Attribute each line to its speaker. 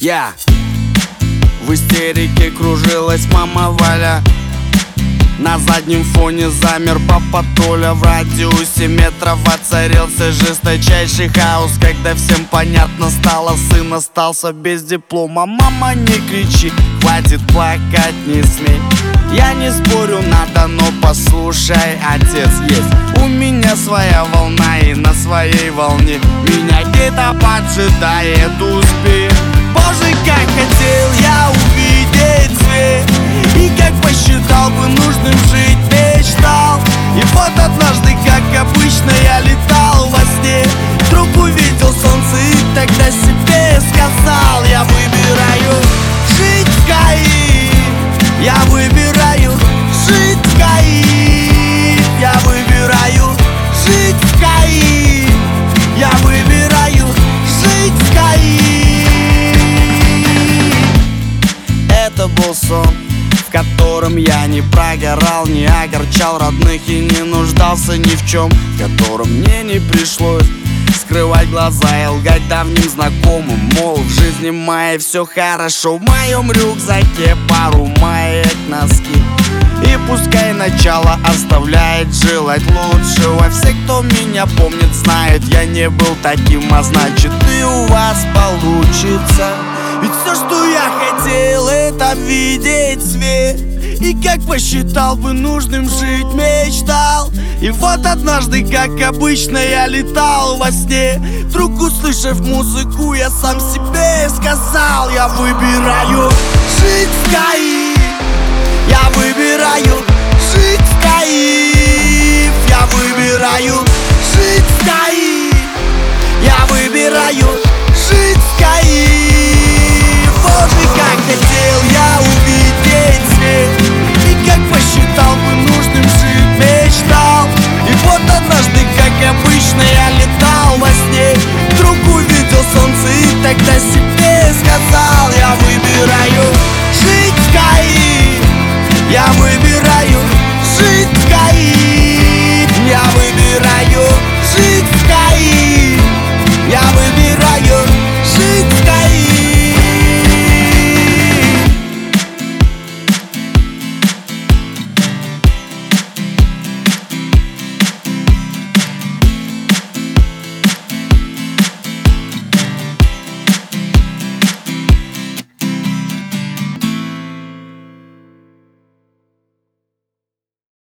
Speaker 1: В истерике кружилась мама Валя. На заднем фоне замер папа Толя. В радиусе метров воцарился жесточайший хаос, когда всем понятно стало: сын остался без диплома. Мама, не кричи, хватит плакать, не смей. Я не спорю, надо, но послушай, отец есть. У меня своя волна, и на своей волне меня где-то поджидает успех. Боже, как хотел я увидеть свет, и как посчитал бы нужным жить, мечтал. И вот однажды, как обычно, я летал во сне, вдруг увидел солнце и тогда себе сказал: я выбираю жить в Каире, я выбираю жить в Каире, я выбираю жить в Каире, я выбираю жить в Каире. Это был сон, в котором я не прогорал, не огорчал родных и не нуждался ни в чем, в котором мне не пришлось скрывать глаза и лгать давним знакомым, мол, в жизни моей все хорошо. В моем рюкзаке пару маек, носки, и пускай начало оставляет желать лучшего. Все, кто меня помнит, знают, я не был таким, а значит и у вас получится. Ведь все, что я хотел, это видеть свет, и как посчитал бы нужным жить, мечтал. И вот однажды, как обычно, я летал во сне, вдруг услышав музыку, я сам себе сказал: я выбираю жить в Каире, я выбираю жить в Каире, я выбираю жить в Каире, я выбираю жить в Каире. Боже, как хотел я